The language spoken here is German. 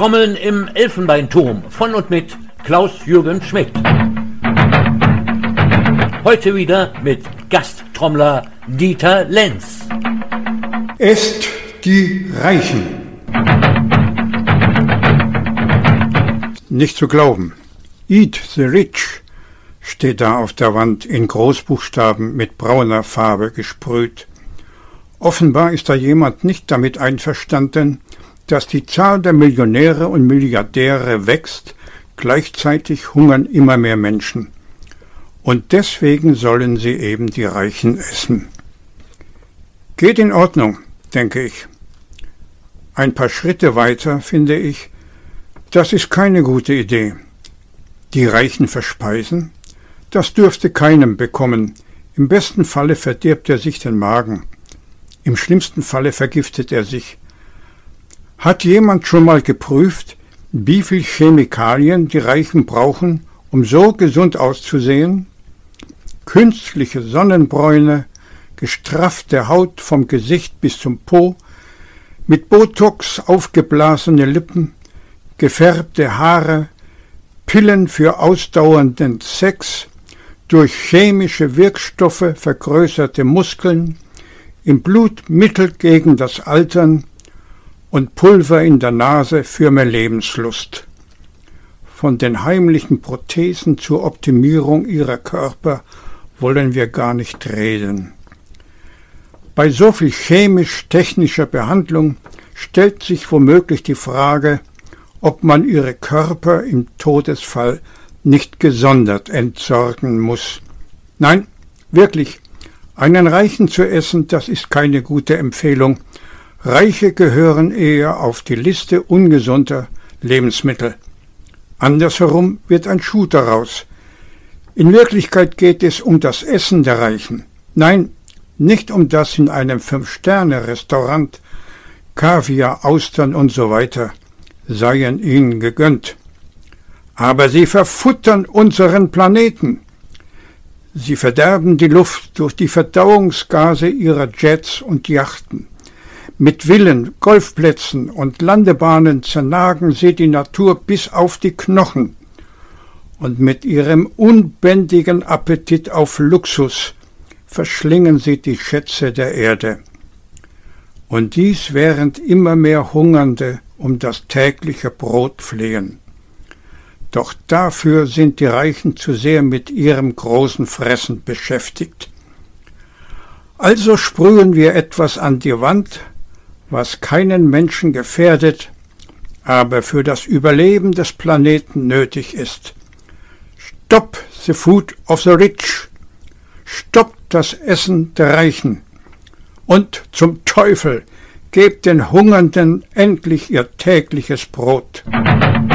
Trommeln im Elfenbeinturm von und mit Klaus-Jürgen Schmidt. Heute wieder mit Gasttrommler Dieter Lenz. Esst die Reichen. Nicht zu glauben. Eat the rich steht da auf der Wand in Großbuchstaben mit brauner Farbe gesprüht. Offenbar ist da jemand nicht damit einverstanden, dass die Zahl der Millionäre und Milliardäre wächst, gleichzeitig hungern immer mehr Menschen. Und deswegen sollen sie eben die Reichen essen. Geht in Ordnung, denke ich. Ein paar Schritte weiter finde ich, das ist keine gute Idee. Die Reichen verspeisen? Das dürfte keinem bekommen. Im besten Falle verdirbt er sich den Magen. Im schlimmsten Falle vergiftet er sich. Hat jemand schon mal geprüft, wie viel Chemikalien die Reichen brauchen, um so gesund auszusehen? Künstliche Sonnenbräune, gestraffte Haut vom Gesicht bis zum Po, mit Botox aufgeblasene Lippen, gefärbte Haare, Pillen für ausdauernden Sex, durch chemische Wirkstoffe vergrößerte Muskeln, im Blut Mittel gegen das Altern und Pulver in der Nase für mehr Lebenslust. Von den heimlichen Prothesen zur Optimierung ihrer Körper wollen wir gar nicht reden. Bei so viel chemisch-technischer Behandlung stellt sich womöglich die Frage, ob man ihre Körper im Todesfall nicht gesondert entsorgen muss. Nein, wirklich, einen Reichen zu essen, das ist keine gute Empfehlung. Reiche gehören eher auf die Liste ungesunder Lebensmittel. Andersherum wird ein Schuh daraus. In Wirklichkeit geht es um das Essen der Reichen. Nein, nicht um das in einem 5-Sterne-Restaurant. Kaviar, Austern und so weiter seien ihnen gegönnt. Aber sie verfuttern unseren Planeten. Sie verderben die Luft durch die Verdauungsgase ihrer Jets und Yachten. Mit Villen, Golfplätzen und Landebahnen zernagen sie die Natur bis auf die Knochen. Und mit ihrem unbändigen Appetit auf Luxus verschlingen sie die Schätze der Erde. Und dies während immer mehr Hungernde um das tägliche Brot flehen. Doch dafür sind die Reichen zu sehr mit ihrem großen Fressen beschäftigt. Also sprühen wir etwas an die Wand, was keinen Menschen gefährdet, aber für das Überleben des Planeten nötig ist. Stop the food of the rich. Stoppt das Essen der Reichen. Und zum Teufel, gebt den Hungernden endlich ihr tägliches Brot.